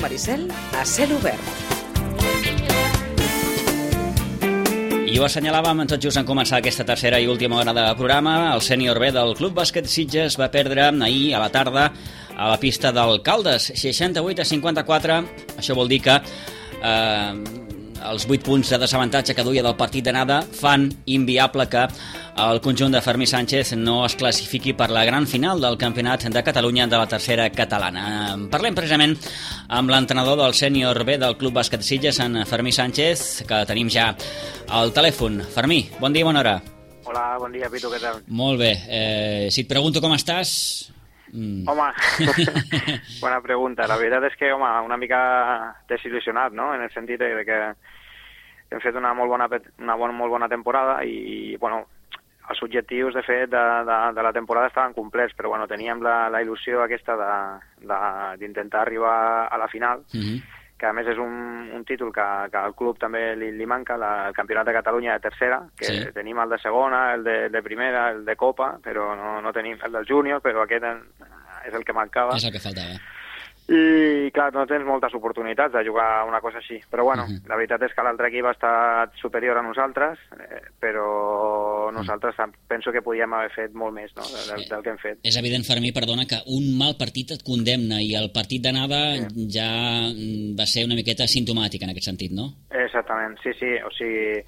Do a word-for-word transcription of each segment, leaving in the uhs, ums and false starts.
Maricel a cel obert. I ho assenyalàvem tot just en començar aquesta tercera i última hora de programa. El sènior B del Club Bàsquet Sitges va perdre ahir a la tarda a la pista del Caldes, seixanta-vuit a cinquanta-quatre. Això vol dir que eh, els vuit punts de desavantatge que duia del partit d'anada fan inviable que el conjunt de Fermí Sánchez no es classifiqui per la gran final del Campionat de Catalunya de la tercera catalana. Parlem precisament amb l'entrenador del sènior B del Club Bàsquet Sitges, en Fermí Sánchez, que tenim ja al telèfon. Fermí, bon dia, bona hora. Hola, bon dia, Pitu, què tal? Molt bé. Eh, si et pregunto com estàs... Mm. Home, bona pregunta. La veritat és que, home, una mica desil·lusionat, no?, en el sentit de que hem fet una molt bona, una bona, molt bona temporada i, bueno, els objectius, de fet, de, de, de la temporada estaven complets, però, bueno, teníem la, la il·lusió aquesta d'intentar arribar a la final, mm-hmm. que a més és un, un títol que, que al club també li, li manca, la, el Campionat de Catalunya de tercera, que sí. Tenim el de segona, el de, de primera, el de Copa, però no, no tenim el del júnior, però aquest és el que mancava. És el que faltava. I, clar, no tens moltes oportunitats de jugar una cosa així. Però, bueno, uh-huh. la veritat és que l'altre equip ha estat superior a nosaltres, eh, però nosaltres uh-huh. penso que podíem haver fet molt més, no?, del, del que hem fet. És evident, Fermí, perdona, que un mal partit et condemna, i el partit d'anada sí. ja va ser una miqueta simptomàtic en aquest sentit, no? Exactament, sí, sí. O sigui,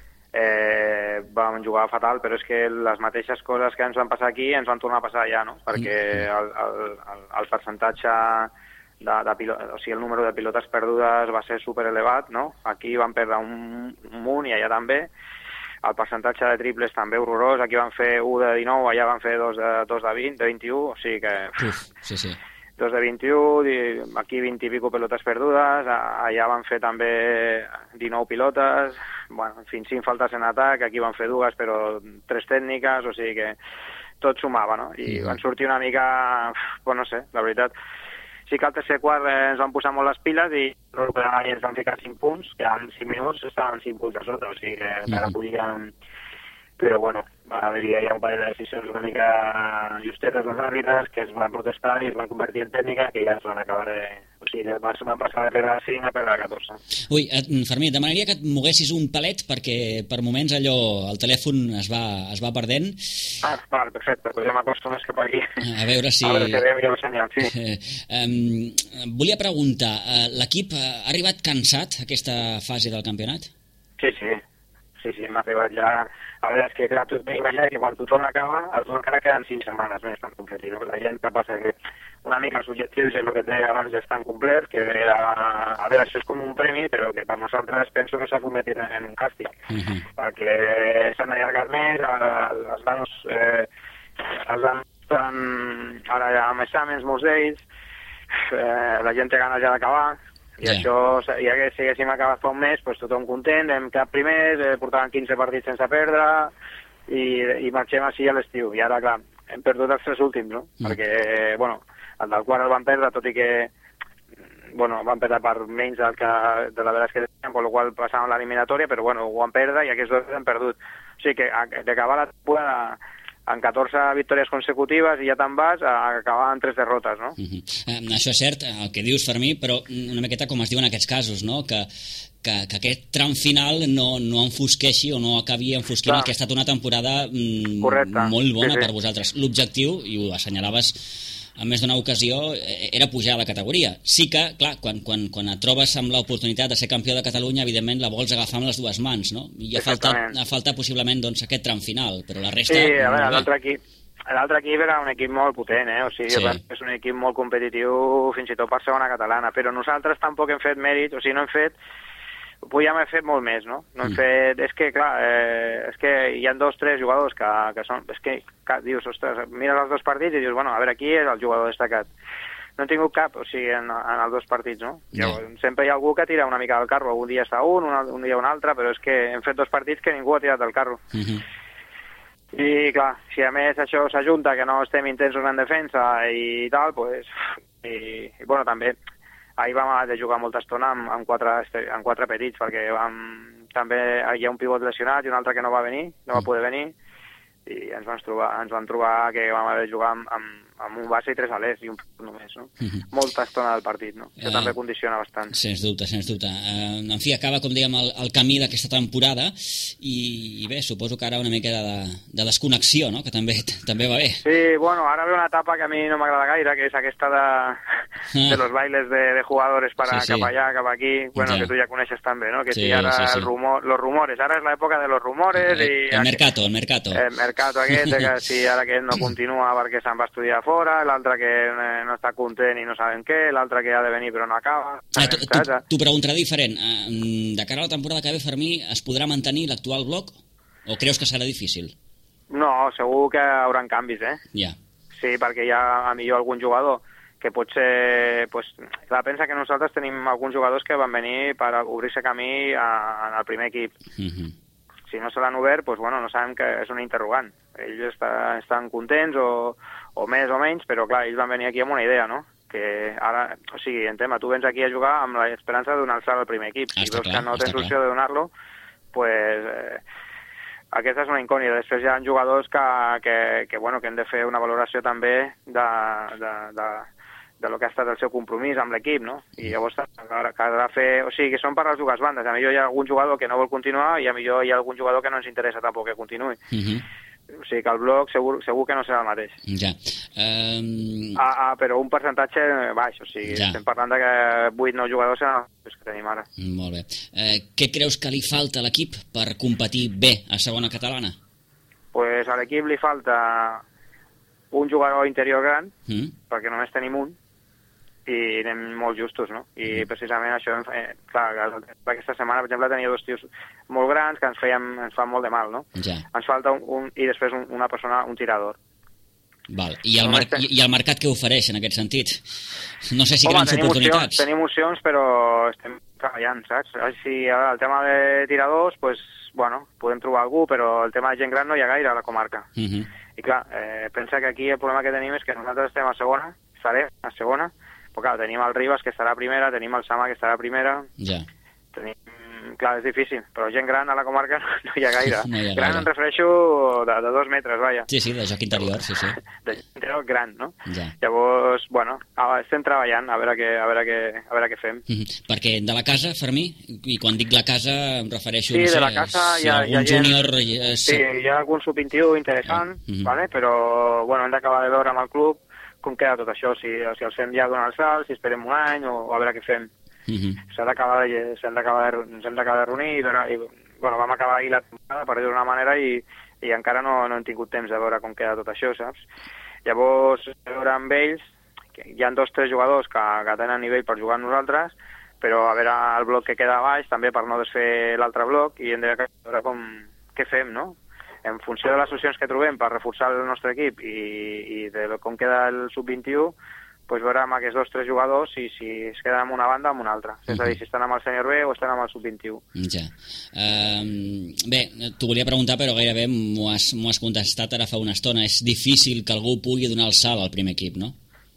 eh, vam jugar fatal, però és que les mateixes coses que ens van passar aquí ens van tornar a passar allà, no? Perquè el, el, el, el percentatge... De, de pilot, o sigui, el número de pilotes perdudes va ser super elevat, no? Aquí van perdre un, un munt i allà també. El percentatge de triples també horrorós. Aquí van fer u de dinou, allà van fer dos de, dos de vint, de vint-i-u, o sigui que... Uf, sí, sí. dos de vint-i-u, aquí vint i pico pilotes perdudes, allà van fer també dinou pilotes, bueno, fins cinc faltes en atac, aquí van fer dues, però tres tècniques, o sigui que tot sumava, no? I mm. van sortir una mica, pues no sé, la veritat... Sí que al tercer quart eh, ens van posar molt les piles i no ens van ficar cinc punts, que en cinc minuts estaven cinc punts a sota, o sigui que encara mm-hmm. podíem... Però, bueno, va haver-hi ja un parell de decisions una mica justetes dels àrbitres que es van protestar i es van convertir en tècnica, que ja es van acabar de... O sigui, van passar de perdre cinc a perdre catorze. Ui, Fermí, et demanaria que et moguessis un palet perquè per moments allò, el telèfon es va, es va perdent. Ah, val, perfecte, doncs ja m'acosto més cap aquí. A veure si... A veure si veiem el senyal, sí. Eh, um, volia preguntar, uh, l'equip ha arribat cansat a aquesta fase del campionat? Sí, sí, sí, sí, hem arribat ja... A veure, és que clar, tu t'imagines que quan tothom acaba, el torn encara queden cinc setmanes més per competir, no? La gent que passa que una mica els objectius és el que té abans ja estan complets, que a, a veure, això és com un premi, però que per nosaltres penso que s'ha convertit en un càstig, uh-huh. perquè s'han allargat més, els nanos, eh, els nanos estan ara ja amb exàmens, molts d'ells, eh, la gent té ganes ja d'acabar, i yeah. això, ja que si haguéssim acabat fa un mes, pues, tothom content, hem quedat primers, eh, portaven quinze partits sense perdre, i, i marxem així a l'estiu. I ara, clar, hem perdut els tres últims, no? Mm. Perquè, bueno, el del quart el van perdre, tot i que, bueno, van perdre per menys del que, de la veritat que teníem, per la qual passàvem l'eliminatòria, però, bueno, ho van perdre i aquests dos hem perdut. O sigui que d'acabar la temporada en catorze victòries consecutives i ja te'n vas a acabar en tres derrotes, no? Uh-huh. Eh, això és cert, el que dius, Fermí, però una miqueta com es diu en aquests casos, no? Que, que, que aquest tram final no, no enfosqueixi o no acabi enfosquint el que ha estat una temporada mm, molt bona sí, sí. per vosaltres. L'objectiu, i ho assenyalaves en més d'una ocasió, era pujar a la categoria. Sí que, clar, quan, quan, quan et trobes amb l'oportunitat de ser campió de Catalunya, evidentment la vols agafar amb les dues mans, no? I ha faltat, ha faltat possiblement doncs, aquest tram final, però la resta... Sí, a veure, l'altre equip, l'altre equip era un equip molt potent, eh? O sigui, sí. és un equip molt competitiu, fins i tot per segona catalana, però nosaltres tampoc hem fet mèrit, o sigui, no hem fet... Podríem haver fet molt més, no? No hem mm. fet... És que, clar, eh, és que hi ha dos, tres jugadors que, que són... És que, que dius, ostres, mires els dos partits i dius, bueno, a veure, qui és el jugador destacat? No he tingut cap, o sigui, en, en els dos partits, no? Yeah. Llavors, sempre hi ha algú que tira una mica del carro. Un dia està un, un, un dia un altre, però és que hem fet dos partits que ningú ha tirat del carro. Mm-hmm. I, clar, si a més això s'ajunta, que no estem intensos en defensa i tal, doncs... I, i bueno, també... Ahir vam haver de jugar molta estona amb, amb, quatre, amb quatre petits, perquè vam, també hi ha un pivot lesionat i un altre que no va venir, no va poder venir, i ens vam trobar, ens vam trobar que vam haver de jugar amb, amb, amb un base i tres alers i un punt només, no? Uh -huh. Molta estona del partit, no? Això uh, també condiciona bastant. Sens dubte, sens dubte. Uh, en fi, acaba, com dèiem, el, el camí d'aquesta temporada i, i bé, suposo que ara una mica de, de desconnexió, no?, que també també va bé. Sí, bueno, ara ve una etapa que a mi no m'agrada gaire, que és aquesta de, ah. de los bailes de, de jugadores para sí, sí. cap allà, cap aquí, bueno, ja. que tu ja coneixes també, no? Que sí, si ara sí, sí. El rumor, los rumores, ara és l'època de los rumores el, i... El mercato, el mercato. El mercato aquest, que si ara que no continua perquè se'n va estudiar fora, l'altre que no està content i no saben què, l'altre que ha de venir però no acaba... Ah, T'ho preguntaré diferent. De cara a la temporada que ve, Fermí, es podrà mantenir l'actual bloc o creus que serà difícil? No, segur que hi haurà canvis, eh? Ja. Sí, perquè hi ha a millor algun jugador que potser... Pues, clar, pensa que nosaltres tenim alguns jugadors que van venir per obrir-se camí a, en el primer equip. Uh -huh. Si no se l'han obert, pues, bueno, no sabem que és un interrogant. Ells està, estan contents o, o més o menys, però clar, ells van venir aquí amb una idea, no? Que ara, o sigui, en tema, tu vens aquí a jugar amb l'esperança de donar el salt al primer equip. Si veus que no tens opció de donar-lo, pues... Eh, aquesta és una incògnita. Després hi ha jugadors que, que, que, bueno, que hem de fer una valoració també de, de, de, de lo que ha estat el seu compromís amb l'equip, no? I llavors caldrà fer... O sigui, que són per les dues bandes. A millor hi ha algun jugador que no vol continuar i a millor hi ha algun jugador que no ens interessa tampoc que continuï. Uh -huh. O sigui que el bloc segur, segur que no serà el mateix. Ja. Um... Ah, ah, però un percentatge baix, o sigui, ja. Estem parlant de que vuit nou jugadors seran els que tenim ara. Molt bé. Eh, què creus que li falta a l'equip per competir bé a segona catalana? Pues a l'equip li falta un jugador interior gran, mm. perquè només tenim un, i anem molt justos, no? I mm. precisament això, eh, clar, aquesta setmana, per exemple, tenia dos tios molt grans que ens feien, ens fan molt de mal, no? Ja. Ens falta un, un i després un, una persona, un tirador. Val. I el, mar ten... I el mercat què ofereix en aquest sentit? No sé si Home, grans tenim oportunitats. Opcions, tenim opcions, però estem treballant, saps? Si ara el tema de tiradors, pues, bueno, podem trobar algú, però el tema de gent gran no hi ha gaire a la comarca. Uh -huh. I clar, eh, pensa que aquí el problema que tenim és que nosaltres estem a segona, estarem a segona, però clar, tenim el Ribas que estarà a primera, tenim el Sama que estarà a primera, ja. tenim... Clar, és difícil, però gent gran a la comarca no, no hi ha gaire. No hi ha gran gaire. Em refereixo de, de dos metres, vaja. Sí, sí, de joc interior, sí, sí. De joc interior gran, no? Ja. Llavors, bueno, estem treballant a veure què, a veure què, a veure què fem. Mm-hmm. Perquè de la casa, Fermí, i quan dic la casa em refereixo... Sí, no sé, de la casa si hi ha, algun hi ha gent... júnior... És... Sí, hi ha algun sub vint-i-u interessant, mm-hmm. vale? Però, bueno, hem d'acabar de veure amb el club com queda tot això, si, si els fem ja donar el salt, si esperem un any o, o a veure què fem. Uh-huh. S'ha d'acabar de, s'hem d'acabar de, ens hem d'acabar de reunir i, i bueno, vam acabar ahir la temporada, per dir d'una manera, i, i encara no, no hem tingut temps de veure com queda tot això, saps? Llavors, veure amb ells, que hi ha dos o tres jugadors que, que tenen nivell per jugar amb nosaltres, però a veure el bloc que queda a baix, també per no desfer l'altre bloc, i hem de veure com, què fem, no? En funció de les solucions que trobem per reforçar el nostre equip i, i de com queda el sub vint-i-u, pues veure amb aquests dos o tres jugadors i si es queden amb una banda o amb una altra. És a dir, si estan amb el sènior B o estan amb el sub vint-i-u. Ja. Um, bé, t'ho volia preguntar, però gairebé m'ho has, m'ho has contestat ara fa una estona. És difícil que algú pugui donar el salt al primer equip, no?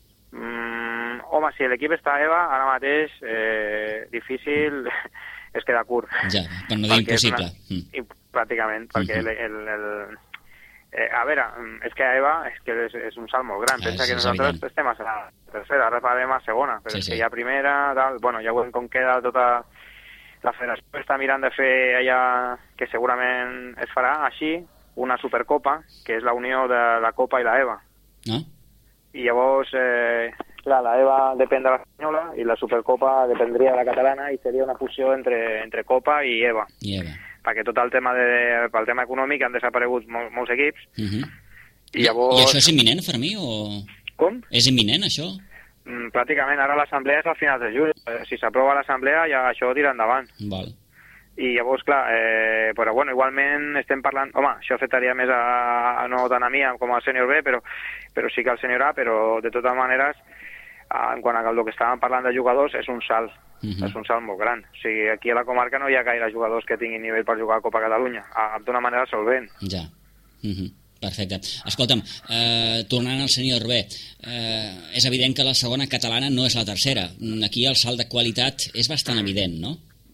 Mm, home, si l'equip està a EVA, ara mateix, eh, difícil és quedar curt. Ja, per no dir impossible. Una, mm. Pràcticament, perquè uh-huh. el... el, el Eh, a veure, és que a EVA és, que és, és un salt molt gran. Pensa ah, que nosaltres evident. Estem a la tercera, ara farem a segona, però sí, és que sí. Hi ha primera, tal, bueno, ja veurem com queda tota la federació. Està mirant de fer allà, que segurament es farà així, una supercopa, que és la unió de la Copa i la EVA. No? I llavors, eh, clar, la EVA depèn de l'espanyola i la supercopa dependria de la catalana i seria una fusió entre, entre Copa i EVA. I EVA. Perquè tot el tema, de, pel tema econòmic han desaparegut mol, molts equips. Uh-huh. I, llavors... I això és imminent, Fermí? O... Com? És imminent, això? Mm, pràcticament, ara l'assemblea és al final de juny. Si s'aprova l'assemblea, ja això tira endavant. Val. I llavors, clar, eh, però bueno, igualment estem parlant... Home, això afectaria més a, a no tant a mi com al sènior B, però, però sí que al sènior A, però de totes maneres, en quant a el que estàvem parlant de jugadors, és un salt. Uh-huh. És un salt molt gran. O sigui, aquí a la comarca no hi ha gaire jugadors que tinguin nivell per jugar a Copa Catalunya, d'una manera solvent. Ja. Uh-huh. Perfecte. Escolta'm, eh, tornant al sènior B, eh, és evident que la segona catalana no és la tercera. Aquí el salt de qualitat és bastant evident, no?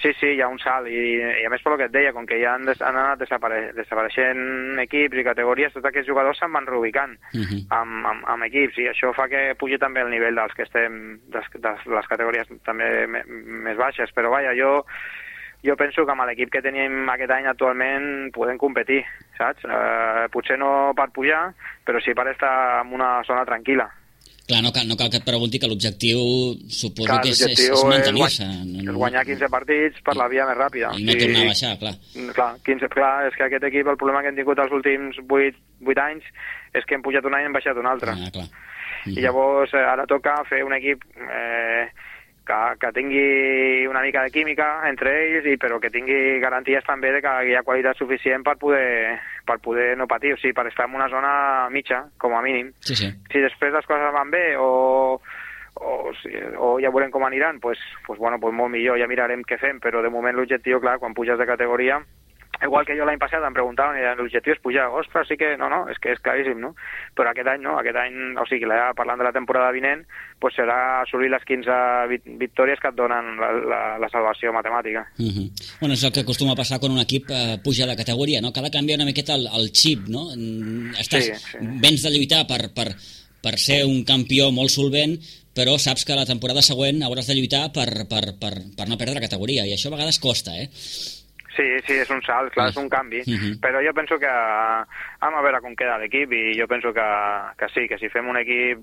Sí, sí, hi ha un salt, i, i a més per el que et deia, com que ja han, des, han anat desapare, desapareixent equips i categories, tots aquests jugadors se'n van reubicant uh -huh. amb, amb, amb equips, i això fa que pugi també el nivell dels que estem, de, de les categories també me, més baixes, però vaja, jo jo penso que amb l'equip que tenim aquest any actualment podem competir, saps? Eh, potser no per pujar, però sí per estar en una zona tranquil·la. Clar, no cal, no cal que et pregunti que l'objectiu suposo clar, que és, és, és mantenir-se. És guanyar quinze partits per la via més ràpida. I no tornar a baixar, clar. Clar, quinze, clar, és que aquest equip, el problema que hem tingut els últims vuit anys és que hem pujat un any i hem baixat un altre. Ah, clar. I llavors ara toca fer un equip eh, que, que tingui una mica de química entre ells, i però que tingui garanties també de que hi ha qualitat suficient per poder, per poder no patir, o sigui, per estar en una zona mitja, com a mínim. Sí, sí. Si després les coses van bé o, o, o ja veurem com aniran, pues, pues, bueno, pues molt millor, ja mirarem què fem, però de moment l'objectiu, clar, quan puges de categoria, igual que jo l'any passat em preguntaven, i l'objectiu és pujar, ostres, sí que, no, no, és que és claríssim, no? Però aquest any no, aquest any, o sigui, parlant de la temporada vinent, pues serà assolir les quinze victòries que et donen la, la, la salvació matemàtica. Uh -huh. Bueno, és el que acostuma a passar quan un equip eh, puja de categoria, no? Cada canvia una miqueta el, el xip, no? Estàs, sí, sí. Vens de lluitar per, per, per ser un campió molt solvent, però saps que la temporada següent hauràs de lluitar per, per, per, per no perdre categoria, i això a vegades costa, eh? Sí, sí, és un salt, clar, és un canvi, uh-huh. però jo penso que hem a veure com queda l'equip, i jo penso que, que sí, que si fem un equip,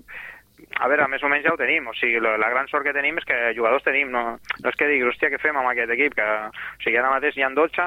a veure, més o menys ja ho tenim, o sigui, la, la gran sort que tenim és que jugadors tenim, no, no és que diguis, hòstia, què fem amb aquest equip, que, o sigui, ara mateix hi ha dotze,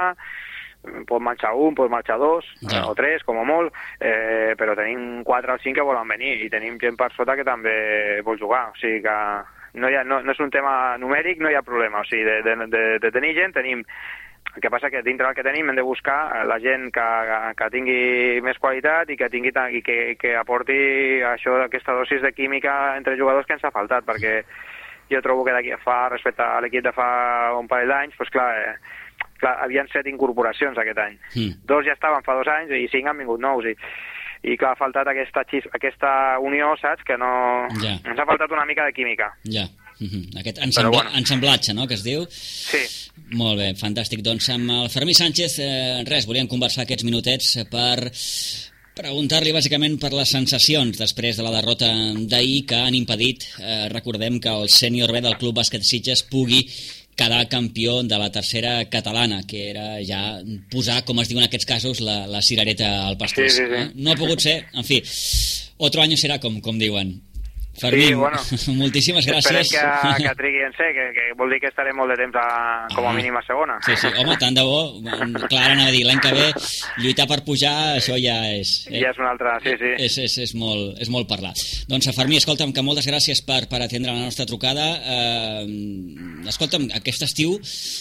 pot marxar un, pot marxar dos, ja. o tres, com a molt, eh, però tenim quatre o cinc que volen venir, i tenim gent per sota que també vol jugar, o sigui que no, hi ha, no, no és un tema numèric, no hi ha problema, o sigui, de, de, de, de tenir gent, tenim. El que passa que dintre del que tenim hem de buscar la gent que, que tingui més qualitat i que tingui i que, que aporti això, aquesta dosis de química entre jugadors que ens ha faltat, perquè jo trobo que d'aquí fa, respecte a l'equip de fa un parell d'anys, doncs clar, eh, clar, havien set incorporacions aquest any. Mm. Dos ja estaven fa dos anys i cinc han vingut nous, i, i clar, ha faltat aquesta, xis, aquesta unió, saps, que no... Ja. Ens ha faltat una mica de química. Ja. Uh-huh. Aquest ensambla... bueno. ensamblatge, no?, que es diu. Sí. Molt bé, fantàstic. Doncs amb el Fermí Sánchez, eh, res, volíem conversar aquests minutets per preguntar-li bàsicament per les sensacions després de la derrota d'ahir que han impedit, eh, recordem que el sènior B del Club Bàsquet Sitges pugui quedar campió de la tercera catalana, que era ja posar, com es diu en aquests casos, la, la cirereta al pastís. Sí, sí, sí. No ha pogut ser, en fi, otro año serà, com, com diuen. Fermín, sí, bueno, moltíssimes gràcies. Esperem que, que trigui en ser, que, que vol dir que estaré molt de temps a, com a ah, mínim a segona. Sí, sí, home, tant de bo. Clar, anava a dir, l'any que ve lluitar per pujar, això ja és... Eh, ja és una altra, sí, sí. És, és, és, molt, és molt parlar. Doncs, Fermí, escolta'm, que moltes gràcies per, per atendre la nostra trucada. Eh, escolta'm, aquest estiu,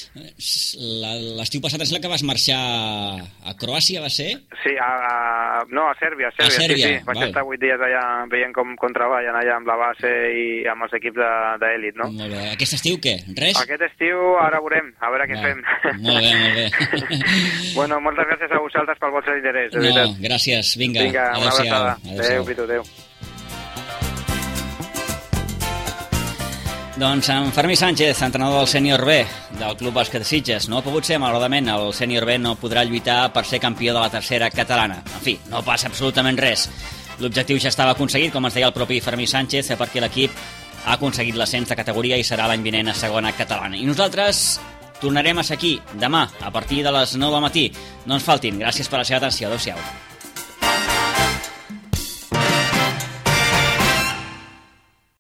l'estiu passat em sembla que vas marxar a Croàcia, va ser? Sí, a, a, no, a Sèrbia, a Sèrbia, a Sèrbia sí, sí. Vaig estar vuit dies allà veient com, com treballen allà amb la base i amb els equips d'elit, no? Molt bé. Aquest estiu què? Res? Aquest estiu ara veurem, a veure què Va. fem. Molt bé, molt bé. Bueno, moltes gràcies a vosaltres pel vostre interès, de no, veritat. Gràcies, vinga. Vinga, una abraçada. Adéu, Pitu, adéu. Doncs en Fermí Sánchez, entrenador del sènior B del Club Bàsquet Sitges. No ha pogut ser, malauradament, el sènior B no podrà lluitar per ser campió de la tercera catalana. En fi, no passa absolutament res. L'objectiu ja estava aconseguit, com ens deia el propi Fermí Sánchez, perquè l'equip ha aconseguit l'ascens de categoria i serà l'any vinent a segona catalana. I nosaltres tornarem a ser aquí demà, a partir de les nou del matí. No ens faltin. Gràcies per la seva atenció. Adéu-siau.